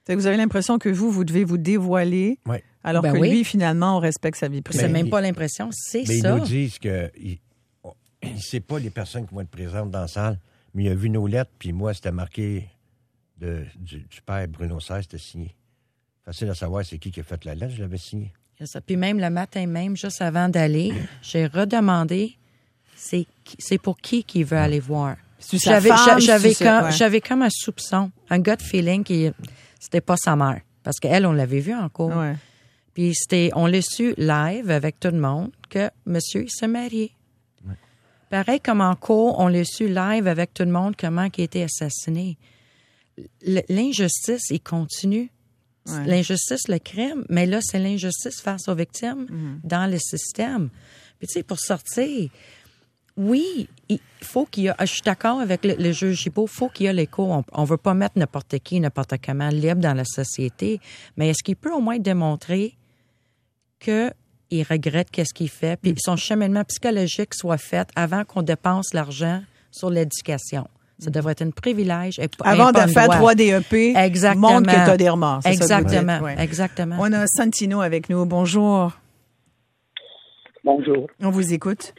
Speaker 1: Vous avez l'impression que vous devez vous dévoiler, alors que lui, finalement, on respecte sa vie privée.
Speaker 3: C'est même pas l'impression, c'est
Speaker 2: mais
Speaker 3: ça.
Speaker 2: Ils nous disent qu'il ne sait pas les personnes qui vont être présentes dans la salle, mais il a vu nos lettres, puis moi, c'était marqué du père Bruno XVI, c'était signé. Facile à savoir c'est qui a fait la lettre, je l'avais signé.
Speaker 3: Ça. Puis même le matin même, juste avant d'aller, j'ai redemandé c'est pour qui veut aller voir. J'avais comme un soupçon, un gut feeling qui c'était pas sa mère. Parce qu'elle, on l'avait vu en cours.
Speaker 1: Ouais.
Speaker 3: Puis on l'a su live avec tout le monde que monsieur il s'est marié. Ouais. Pareil comme en cours, on l'a su live avec tout le monde comment il a été assassiné. L'injustice, il continue. Ouais. L'injustice, le crime, mais là, c'est l'injustice face aux victimes dans le système. Puis tu sais, pour sortir... Oui, il faut qu'il y ait... Je suis d'accord avec le juge Gibault, il faut qu'il y ait l'écho. On ne veut pas mettre n'importe qui, n'importe comment libre dans la société, mais est-ce qu'il peut au moins démontrer qu'il regrette qu'est-ce qu'il fait, puis son cheminement psychologique soit fait avant qu'on dépense l'argent sur l'éducation? Ça devrait être un privilège.
Speaker 1: Avant de faire 3 DEP, montre que tu as des remords.
Speaker 3: Exactement,
Speaker 1: ouais.
Speaker 3: Exactement.
Speaker 1: On a Santino avec nous. Bonjour.
Speaker 7: Bonjour.
Speaker 1: On vous écoute.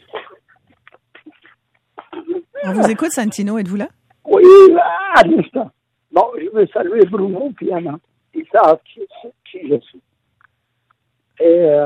Speaker 1: On vous écoute, Santino. Êtes-vous là?
Speaker 7: Oui, à l'instant. Bon, je veux saluer Bruno et Anna. Ils savent qui je suis. Et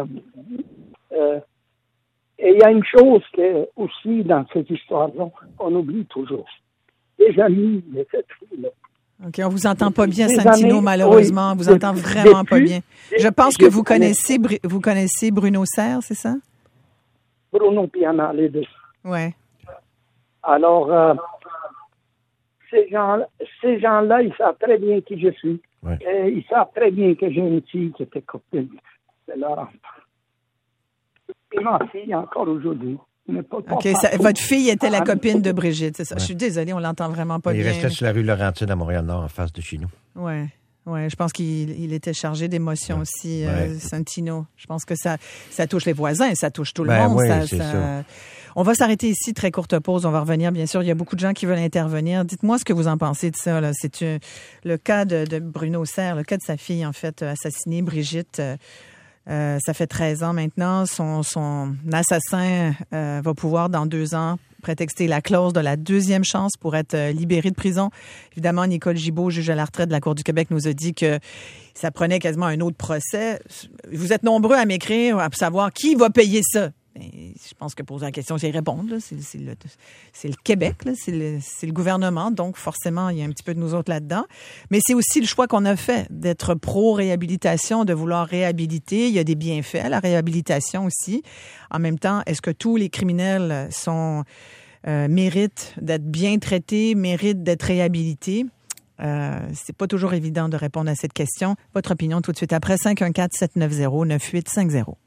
Speaker 7: il y a une chose aussi dans cette histoire-là qu'on oublie toujours. Les amis de cette fille-là.
Speaker 1: OK, on vous entend pas bien, Santino, malheureusement. On vous entend vraiment pas bien. Je pense que vous connaissez Bruno Serre, c'est ça?
Speaker 7: Bruno Piana, les deux.
Speaker 1: Oui.
Speaker 7: Alors, ces gens-là, ils savent très bien qui je suis. Ouais. Et ils savent très bien que j'ai une fille qui était copine de leur enfant. Et ma fille, encore aujourd'hui, n'est pas
Speaker 1: votre fille était la copine de Brigitte, c'est ça? Ouais. Je suis désolée, on l'entend vraiment pas bien.
Speaker 2: Il restait sur la rue Laurentide à Montréal-Nord, en face de chez nous.
Speaker 1: Oui. Oui, je pense qu'il était chargé d'émotions aussi, Santino. Je pense que ça touche les voisins, ça touche tout le monde.
Speaker 2: Oui, c'est ça.
Speaker 1: On va s'arrêter ici, très courte pause. On va revenir, bien sûr. Il y a beaucoup de gens qui veulent intervenir. Dites-moi ce que vous en pensez de ça. Là. C'est le cas de Bruno Serre, le cas de sa fille, en fait, assassinée, Brigitte. Ça fait 13 ans maintenant. Son assassin va pouvoir, dans 2 ans, prétexter la clause de la 2e chance pour être libéré de prison. Évidemment, Nicole Gibault, juge à la retraite de la Cour du Québec, nous a dit que ça prenait quasiment un autre procès. Vous êtes nombreux à m'écrire pour savoir qui va payer ça. Et je pense que poser la question, c'est y répondre. Là. C'est le Québec, là. C'est le gouvernement. Donc, forcément, il y a un petit peu de nous autres là-dedans. Mais c'est aussi le choix qu'on a fait d'être pro-réhabilitation, de vouloir réhabiliter. Il y a des bienfaits à la réhabilitation aussi. En même temps, est-ce que tous les criminels méritent d'être bien traités, méritent d'être réhabilités? C'est pas toujours évident de répondre à cette question. Votre opinion tout de suite après 514-790-9850.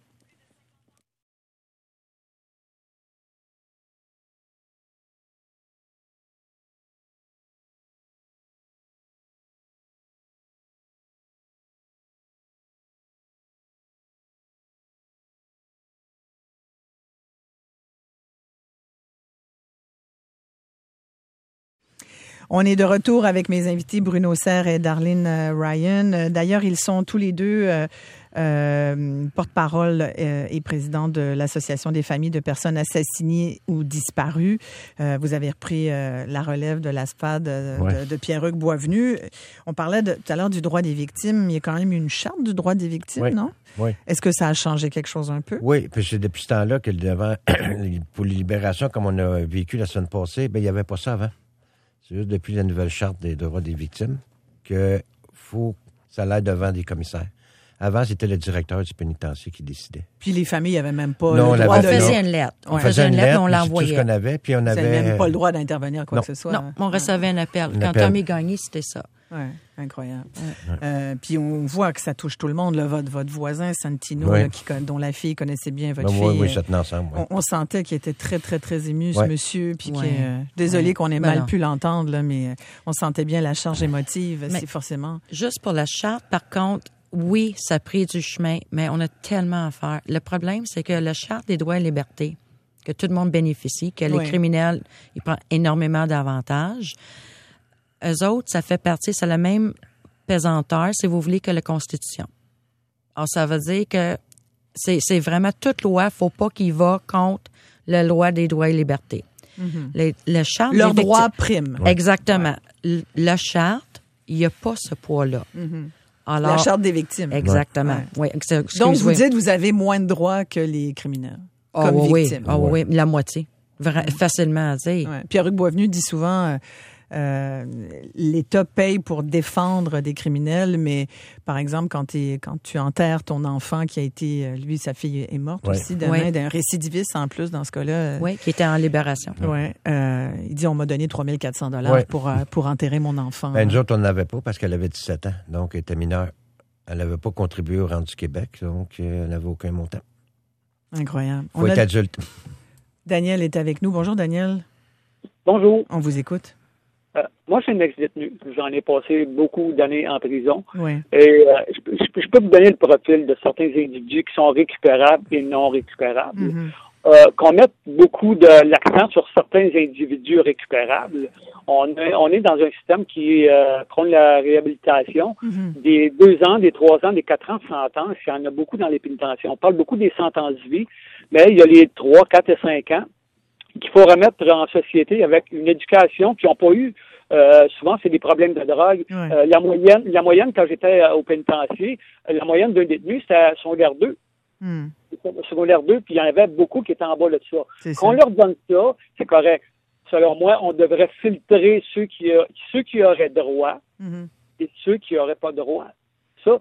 Speaker 1: On est de retour avec mes invités Bruno Serre et Darlene Ryan. D'ailleurs, ils sont tous les deux porte-parole et président de l'Association des familles de personnes assassinées ou disparues. Vous avez repris la relève de l'ASPAD de Pierre-Hugues Boisvenu. On parlait tout à l'heure du droit des victimes. Il y a quand même une charte du droit des victimes, non?
Speaker 2: Oui.
Speaker 1: Est-ce que ça a changé quelque chose un peu?
Speaker 2: Oui, puis c'est depuis ce temps-là que pour les libérations, comme on a vécu la semaine passée, il n'y avait pas ça avant. C'est juste depuis la nouvelle charte des droits des victimes que ça aille devant des commissaires. Avant, c'était le directeur du pénitencier qui décidait.
Speaker 1: Puis les familles n'avaient même pas le droit de...
Speaker 3: On faisait une lettre. On faisait une lettre, on l'envoyait.
Speaker 2: Tout ce qu'on avait, puis on avait...
Speaker 1: même pas le droit d'intervenir, quoi que ce soit.
Speaker 3: Non, on recevait un appel. Quand Tommy gagnait, c'était ça.
Speaker 1: Oui, incroyable. Ouais. Puis on voit que ça touche tout le monde. Là, votre voisin, Santino, là, dont la fille connaissait bien votre fille.
Speaker 2: Oui, ça tenait ensemble.
Speaker 1: On sentait qu'il était très, très, très ému, ce monsieur. Puis désolé qu'on ait mal pu l'entendre, là, mais on sentait bien la charge émotive, c'est forcément.
Speaker 3: Juste pour la charte, par contre, oui, ça a pris du chemin, mais on a tellement à faire. Le problème, c'est que la charte des droits et libertés, que tout le monde bénéficie, que les criminels, ils prennent énormément d'avantages. Eux autres, ça fait partie, c'est le même pesanteur, si vous voulez, que la Constitution. Alors, ça veut dire que c'est vraiment toute loi, faut pas qu'il va contre la loi des droits et libertés. Le charte
Speaker 1: Leur droit prime.
Speaker 3: Exactement. La charte, il n'y a pas ce poids-là. Alors,
Speaker 1: la charte des victimes.
Speaker 3: Exactement.
Speaker 1: Ouais.
Speaker 3: Oui,
Speaker 1: donc, vous dites que vous avez moins de droits que les criminels comme victimes.
Speaker 3: Oui, la moitié. Facilement à dire.
Speaker 1: Ouais. Pierre-Hugues Boisvenu dit souvent l'État paye pour défendre des criminels, mais par exemple, quand tu enterres ton enfant qui a été, lui, sa fille est morte aussi, d'un récidiviste en plus dans ce cas-là.
Speaker 3: Oui, qui était en libération.
Speaker 1: Oui. Il dit, on m'a donné 3 400 $ pour enterrer mon enfant.
Speaker 2: Ben, nous autres, on n'avait pas parce qu'elle avait 17 ans, donc elle était mineure. Elle n'avait pas contribué au rang du Québec, donc elle n'avait aucun montant.
Speaker 1: Incroyable.
Speaker 2: Il faut être adulte.
Speaker 1: Daniel est avec nous. Bonjour, Daniel.
Speaker 8: Bonjour.
Speaker 1: On vous écoute.
Speaker 8: Moi, je suis un ex-détenu. J'en ai passé beaucoup d'années en prison.
Speaker 1: Oui.
Speaker 8: Et je peux vous donner le profil de certains individus qui sont récupérables et non récupérables. Qu'on mette beaucoup de l'accent sur certains individus récupérables. On est dans un système qui prône la réhabilitation. Des 2 ans, des 3 ans, des 4 ans de sentence. Il y en a beaucoup dans les pénitenciers. On parle beaucoup des sentences de vie, mais il y a les 3, 4 et 5 ans qu'il faut remettre en société avec une éducation qu'ils n'ont pas eu. Souvent, c'est des problèmes de drogue.
Speaker 1: Ouais.
Speaker 8: La moyenne, quand j'étais au pénitencier, la moyenne d'un détenu, c'était secondaire 2. Secondaire 2, puis il y en avait beaucoup qui étaient en bas de ça. Qu'on leur donne ça, c'est correct. Selon moi, on devrait filtrer ceux qui auraient droit et ceux qui n'auraient pas droit. Ça,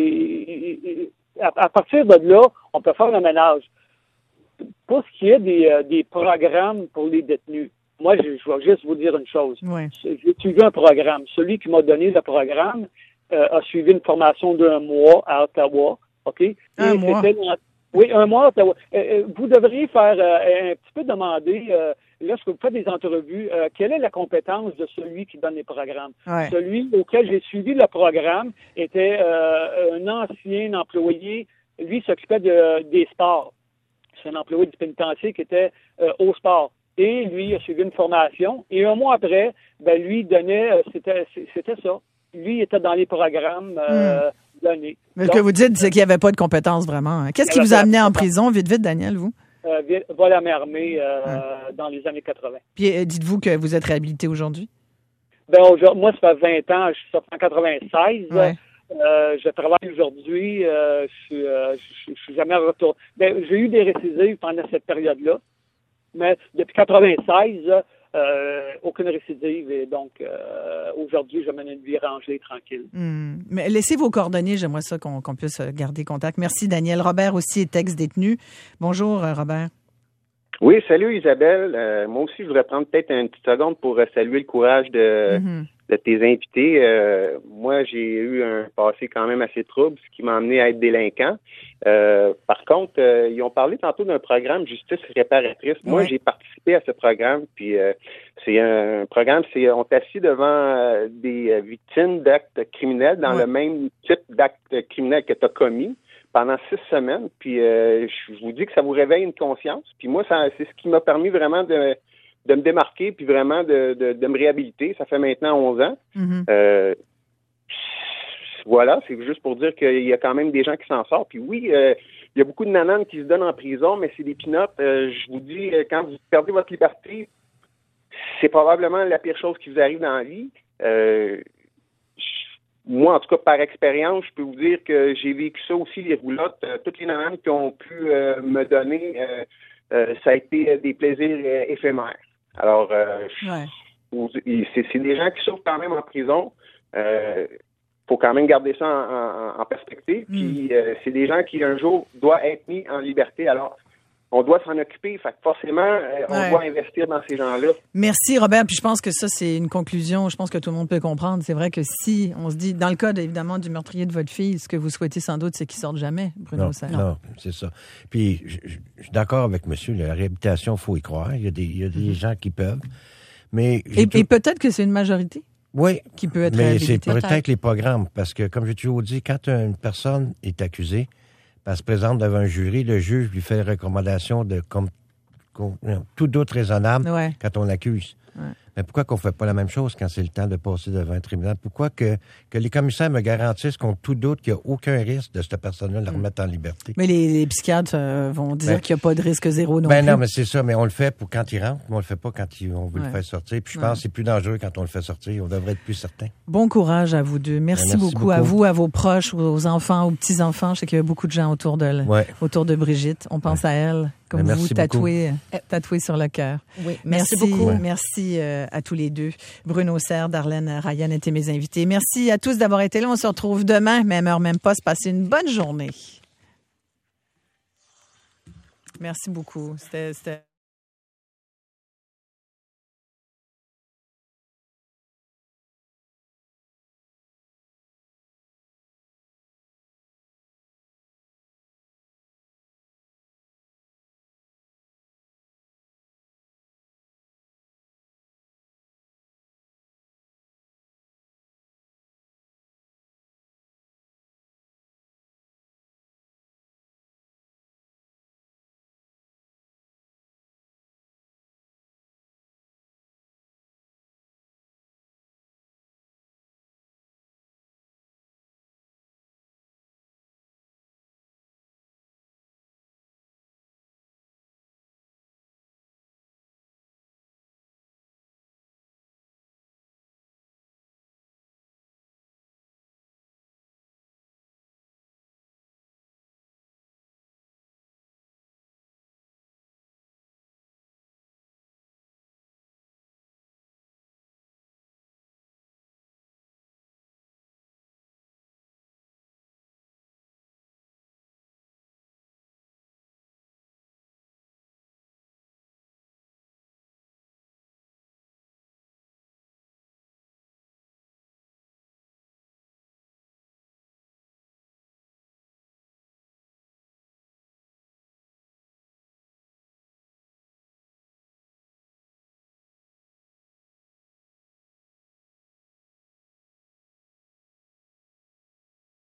Speaker 8: à partir de là, on peut faire le ménage. Pour ce qui est des programmes pour les détenus, moi, je vais juste vous dire une chose.
Speaker 1: Ouais.
Speaker 8: J'ai suivi un programme. Celui qui m'a donné le programme a suivi une formation d'1 mois à Ottawa. OK?
Speaker 1: Un mois?
Speaker 8: Oui, 1 mois à Ottawa. Vous devriez faire un petit peu demander, lorsque vous faites des entrevues, quelle est la compétence de celui qui donne les programmes?
Speaker 1: Ouais.
Speaker 8: Celui auquel j'ai suivi le programme était un ancien employé. Lui s'occupait des sports. C'est un employé du pénitencier qui était au sport. Et lui a suivi une formation. Et 1 mois après, lui donnait, c'était ça. Lui était dans les programmes donnés.
Speaker 1: Mais ce que vous dites, c'est qu'il n'y avait pas de compétences vraiment. Qu'est-ce qui vous a amené en prison? Vite, Daniel, vous?
Speaker 8: Vol à main armée dans les années 80.
Speaker 1: Puis dites-vous que vous êtes réhabilité aujourd'hui?
Speaker 8: Moi, ça fait 20 ans. Je suis sorti en 96.
Speaker 1: Ouais.
Speaker 8: Je travaille aujourd'hui. Je suis jamais retourné. J'ai eu des récidives pendant cette période-là. Mais depuis 96, aucune récidive. Et donc, aujourd'hui, je mène une vie rangée, tranquille.
Speaker 1: Mais laissez vos coordonnées. J'aimerais ça qu'on puisse garder contact. Merci, Daniel. Robert aussi est ex-détenu. Bonjour, Robert.
Speaker 9: Oui, salut Isabelle. Moi aussi, je voudrais prendre peut-être une petite seconde pour saluer le courage de tes invités. Moi, j'ai eu un passé quand même assez trouble, ce qui m'a amené à être délinquant. Par contre, ils ont parlé tantôt d'un programme Justice réparatrice. Moi, j'ai participé à ce programme, puis c'est un programme, on est assis devant des victimes d'actes criminels dans le même type d'acte criminel que tu as commis pendant 6 semaines, puis je vous dis que ça vous réveille une conscience. Puis moi, c'est ce qui m'a permis vraiment de me démarquer, puis vraiment de me réhabiliter. Ça fait maintenant 11 ans. Voilà, c'est juste pour dire qu'il y a quand même des gens qui s'en sortent. Puis oui, il y a beaucoup de nananes qui se donnent en prison, mais c'est des pinottes. Je vous dis, quand vous perdez votre liberté, c'est probablement la pire chose qui vous arrive dans la vie. Moi, en tout cas, par expérience, je peux vous dire que j'ai vécu ça aussi, les roulottes. Toutes les nananes qui ont pu me donner, ça a été des plaisirs éphémères. Alors, c'est des gens qui souffrent quand même en prison. Faut quand même garder ça en perspective. Puis, c'est des gens qui, un jour, doivent être mis en liberté. Alors, on doit s'en occuper. Fait que forcément, on doit investir dans ces gens-là.
Speaker 1: Merci, Robert. Puis je pense que ça, c'est une conclusion. Je pense que tout le monde peut comprendre. C'est vrai que si on se dit, dans le cas, évidemment, du meurtrier de votre fille, ce que vous souhaitez sans doute, c'est qu'il sorte jamais, Bruno.
Speaker 2: Non, c'est ça. Puis, je suis d'accord avec monsieur. La réhabilitation, il faut y croire. Il y a des gens qui peuvent. Mais
Speaker 1: et peut-être que c'est une majorité.
Speaker 2: Oui,
Speaker 1: qui peut être
Speaker 2: mais c'est peut-être les programmes. Parce que, comme j'ai toujours dit, quand une personne est accusée, elle se présente devant un jury, le juge lui fait recommandation de comme tout doute raisonnable quand on l'accuse. Mais pourquoi qu'on fait pas la même chose quand c'est le temps de passer devant un tribunal? Pourquoi que les commissaires me garantissent contre tout doute qu'il n'y a aucun risque de cette personne-là de la remettre en liberté?
Speaker 1: Mais les psychiatres vont dire qu'il n'y a pas de risque zéro non plus.
Speaker 2: Non, mais c'est ça. Mais on le fait pour quand il rentre, mais on le fait pas quand on veut le faire sortir. Puis je pense que c'est plus dangereux quand on le fait sortir. On devrait être plus certain.
Speaker 1: Bon courage à vous deux. Merci beaucoup à vous, à vos proches, aux enfants, aux petits-enfants. Je sais qu'il y a beaucoup de gens autour de Brigitte. On pense à elle. Comme vous, tatoué sur le cœur.
Speaker 3: Oui, merci beaucoup.
Speaker 1: Merci à tous les deux. Bruno Serre, Darlene Ryan étaient mes invités. Merci à tous d'avoir été là. On se retrouve demain, même heure, même poste. Passez une bonne journée. Merci beaucoup. C'était